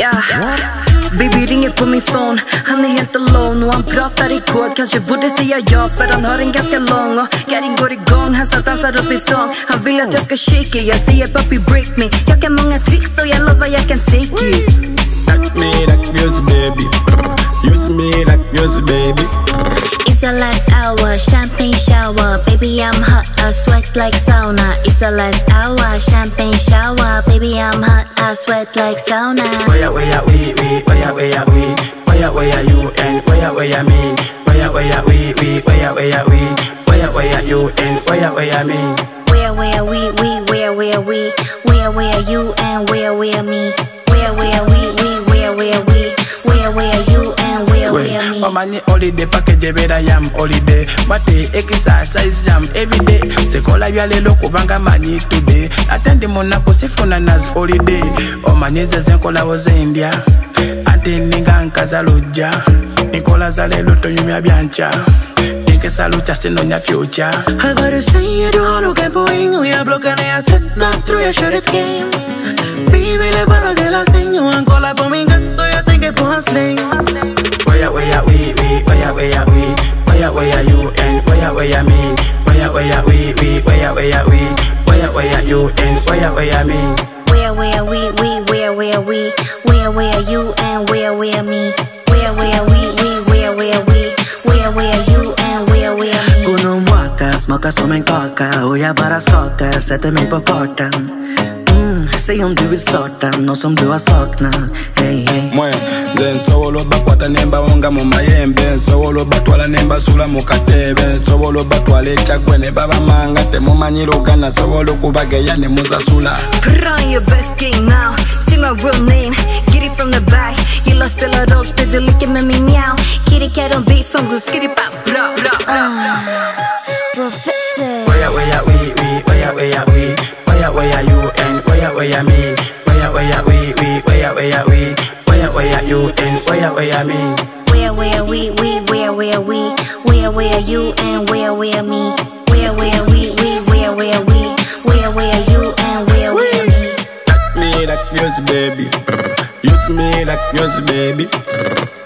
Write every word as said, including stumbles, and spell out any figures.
Yeah. Baby ringer på min phone, han är helt alone och han pratar i kod. Kanske borde säga ja för han har en ganska lång och Garin går igång, han satt dansar upp i stan. Han vill att jag ska shake it, jag säger papi break me. Jag kan många tricks och jag lovar jag kan take it. Touch me like music baby, use me like music baby. It's the last hour, champagne shower. Baby I'm hot, I sweat like sauna. It's the last hour, champagne shower. Baby I'm hot, I sweat like sauna. Where where we we where where we where where you and where where me. Where where we we where where we where where you and where where me. Where where we we where where we where where you and where where me. Where where we we where where we where where you and where where me. Oh man, holiday package better yam holiday. But the exercise jam every day. The call you ale loko banga money today. Attend the Monaco sifuna nas holiday. Oh man, zeze kola was India. Ante ninga nkazaluja. Nikola zale loto yumi abiancha. Inke salucha sino nya future. I gotta say du har nog en poäng och jag blockar när jag tröttnar, tror jag kör ett game. Vi ville bara dela säng och han kollar på min gött och jag tänker på hans släng. Where where we we where where we where where you and where where me. Where where we we where where we where where you and where where me. Where where we we where where we where where you and where where me. Where where we we where where we where where you and where where me. Unom waka, smaka som en kaka och jag bara skakar, sätter mig på kartan. Mm, säg om du vill starta, något som du har saknat. Hey hey. Mwen, zen sowolo bakwata nemba wonga mu mayembe. Sowolo batwala nemba sula mu katebe. Sowolo batwala echagwe ne baba manga. Temumanyira ogana sowolo kubageya ne muzasula. Put on your best game now, say my real name, get it from the back. Gillar spela rollspel, du leker med min meow. Kitty cat on beat som går skiripa bra bra. Where where we we where where we where where you and where where me. Where where we we where where we where where you and where where me. Where where we we where where we where where you and where where me. Where where we we where where we where where you and where where me. Touch me like music baby, use me like music baby.